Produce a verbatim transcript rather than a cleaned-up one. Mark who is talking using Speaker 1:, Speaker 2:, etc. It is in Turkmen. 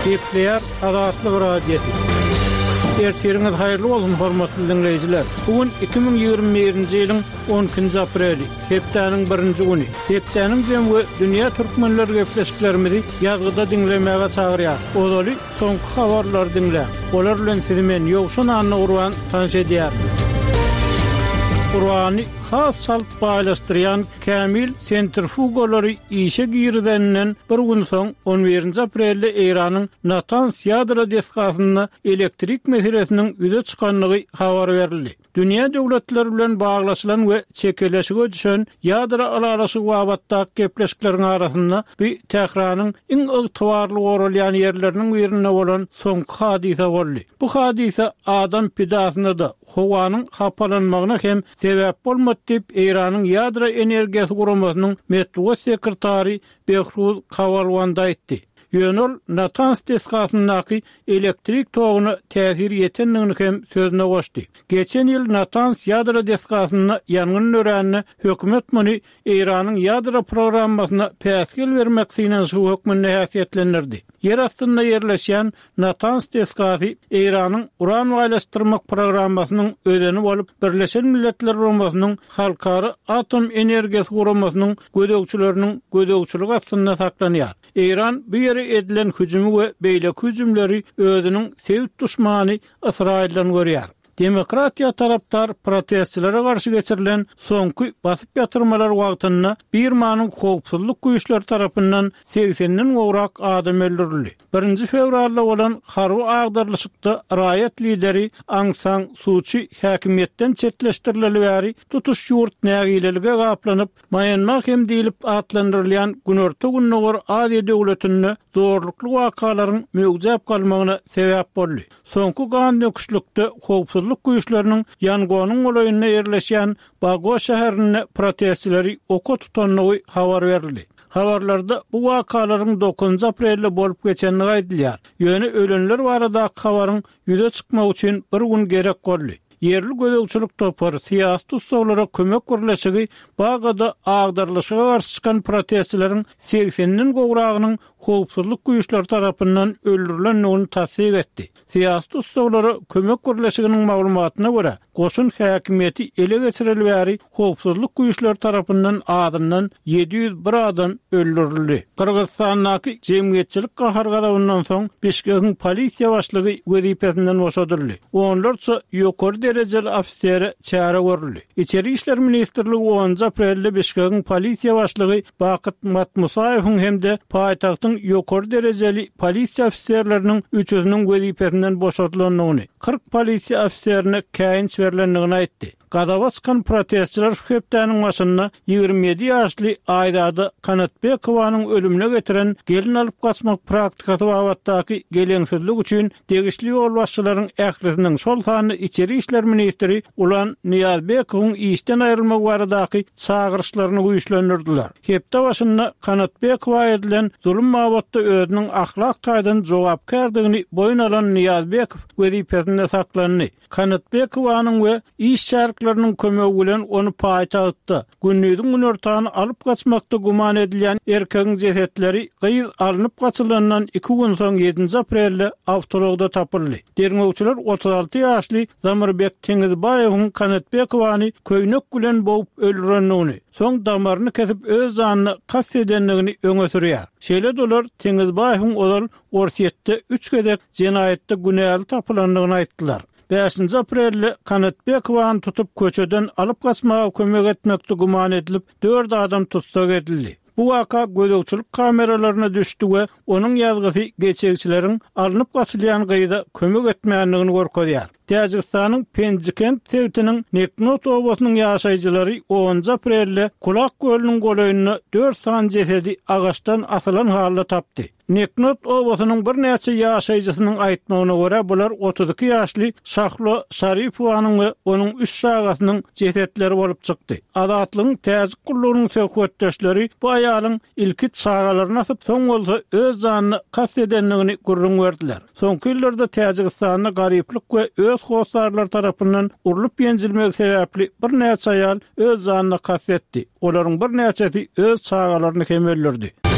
Speaker 1: Kepler Adatlı Radyosu. Ertiriniz hayırlı olsun hormatly dinleyijiler. Bugün iki bin ýygrimi birinji ýylyň on ikinji apreli, hepdeniň birinji güni. Hepdeniň jemgy dünýä türkmenleri gepleşiklerimizi ýazgyda dinlemäge çagyrýar. Ozaly soňky habarlar dinle. Olar bilen sizi men ýogşan anna urwan tanış edýär. Qur'any has salt paylaşdyrýan Kamil sentrifugolary işe girdenden bir gün soň on birinji aprelde Iranyň Natanz ýadro deskasyna elektrik meselesiniň üze çykanlygy habar berildi. Dünýä döwletleri bilen baglaşylan we çekeleşige düşen ýadro alalasy wabatdaky gepleşikleriň arasynda bir Tehranyň iň ygtybarly goralýan ýerleriniň birine bolan soňky hadisa boldy. Bu hadisa adam pidasyna da howanyň hapalanmagyna hem sebäp bolmady diýip Iranyň ýadro energiýasy guramasynyň metbuat sekretary Behruz Kavalwanda aýtdy. Ýönül Natanz deskasynaky elektrik togyny täsir ýetenligini hem sözüne goşdy. Geçen ýyl Natanz ýadro deskasyna ýangyn nöräni hökümet muny Iranyň ýadro programmasyna päsgel bermek üçin şu hökmüne häsiýetlendirdi. Yer astynda ýerleşýän Natanz deskasy Iranyň uran gaýlaşdyrmak programmasynyň ödeni bolup Birleşen Milletler Guramasynyň halkary atom energiýasy guramasynyň gödögçileriniň gödögçiligi astynda saklanýar. Iran bu ýere edilen hüjumy we beýle hüjümleri özüniň sevip düşmany Israilden görýär. Demokratiya taraptar protestçilere garşy geçirilen soňky basyp ýatyrmalar wagtynda Birmanyň howpsuzlyk güýçleri tarapyndan segsenden gowrak adam öldürildi. birinji fevralda bolan harby agdarlyşykda raýat lideri Aung San Suu Kyi häkimiýetden çetleşdirileli bäri tutuş ýurt nägilelige gaplanyp Myanmar hem diýilip atlandyrylýan günorta günnägor Aziýa döwletinde zorlukly wakalaryň mögzäp galmagyna sebäp boldy. Soňky gan döküşlükde howpsuzlyk güýçleriniň ýangonyň olaýyna ýerleşýän Bago şäherine protestçileri oko tutanlygy habar berildi. Habarlarda bu wakalaryň dokuzunji aprelde bolup geçenligi aýdylýar. Ýöne ölenler barada habaryň ýüze çykmak üçin bir gün gerek boldy. Yerli gödögçilik topary siýasy tutsaglara kömek gürleşigi bagada agdarlyşyga garşy çykan protestçileriň segsenden gowragynyň howpsuzlyk güýçleri tarapyndan öldürilendigini tasdik etdi. Siýasy tutsaglara kömek gürleşiginiň maglumatyna görä, goşun häkimiýeti ele geçireli bäri howpsuzlyk güýçleri tarapyndan adamdan ýedi ýüz bir adam öldürildi. Kyrgyzstandaky jemgyýetçilik gahargadawyndan soň Bişkekiň polisiýa başlygy wezipesinden boşadyldy. Onlarça ýokary derejeli ofiseri çäre görüldi. İçeri işler ministrligi onunji aprelde Bişkekiň polisiýa başlygy Bakyt Matmusaýewiň hemde paýtagtyň ýokary derejeli polisiýa ofiserleriniň üçüniň wezipesinden boşadylanlygyny, kırk polisiýa ofiserine käýinç berilendigini aýtdy. Gadaba çykan protestçiler şu hepdeniň başyna ýygrimi ýedi ýaşly Aýdady Kanatbekowanyň ölümine getiren gelin alyp gaçmak praktikasy wagtdaky geleňsizlik üçin degişli ýol başçylaryň ählisiniň şol sany içeri işler ministri Ulan Niyazbekowyň işden aýrylmak baradaky çağırışlaryny güýçlendirdiler. Hepde başyna Kanatbekowa edilen zulüm mabatda özüniň ahlak taýdan jogapkärdigini boyun alan Niyazbekow wezipesinde saklandy. Kanatbekowanyň we iş şärkleriniň kömegi bilen onu paýtagtda günnüýüň günortany alyp gaçmakda guman edilýän erkegiň jesetleri gyýyz alınıp gaçylandan iki gün soň ýedinji aprelde awtologda tapyldy. Derňewçiler otuz alty ýaşly Zamirbek Tengizbaýewiň Kanatbekowany köýnek bilen boğup öldürenligini, soň damaryny kesip öz janyny kast edenligini öňe sürýär. Şeýle dolar Tengizbaýewiň olal orsiýetde üç gezek jenaýetde günäli tapylanlygyny aýtdylar. beşinji aprelde Kanatbekowany tutup köçeden alyp gaçmaga kömek etmekde guman edilip dört adam tutsak edildi. Bu waka gödögçilik kameralaryna düşdi we onuň ýazgysy geçekçileriň alınıp gaçylýan gyýda kömek etmäänligini görkezýär. Täjikistanyň Penjikent tewtiniň Neknot obasynyň ýaşaýjylary onunji aprelde Kulak gölüniň golaýyna dört san jesedi agaçdan asylan halda tapdy. Neknot obasynyň bir näçe ýaşaýjysynyň aýtmagyna görä bular otuz iki ýaşly Şahlo Şaripowanyň we onuň üç şagasynyň jesetleri bolup çykdy. Adatlygyň täzik gullugynyň söhbetdeşleri bu aýalyň ilki şagalaryna asyp soň bolsa öz janyny kast edenligini gurrun berdiler. Soňky ýyllerde Täjikistanyň garyplyk we öz howsarlar tarapyndan urulyp ýenjilmek sebäpli bir näçe aýal öz janyny kast etdi. Olaryň bir näçesi öz şagalaryny hem öldürdi.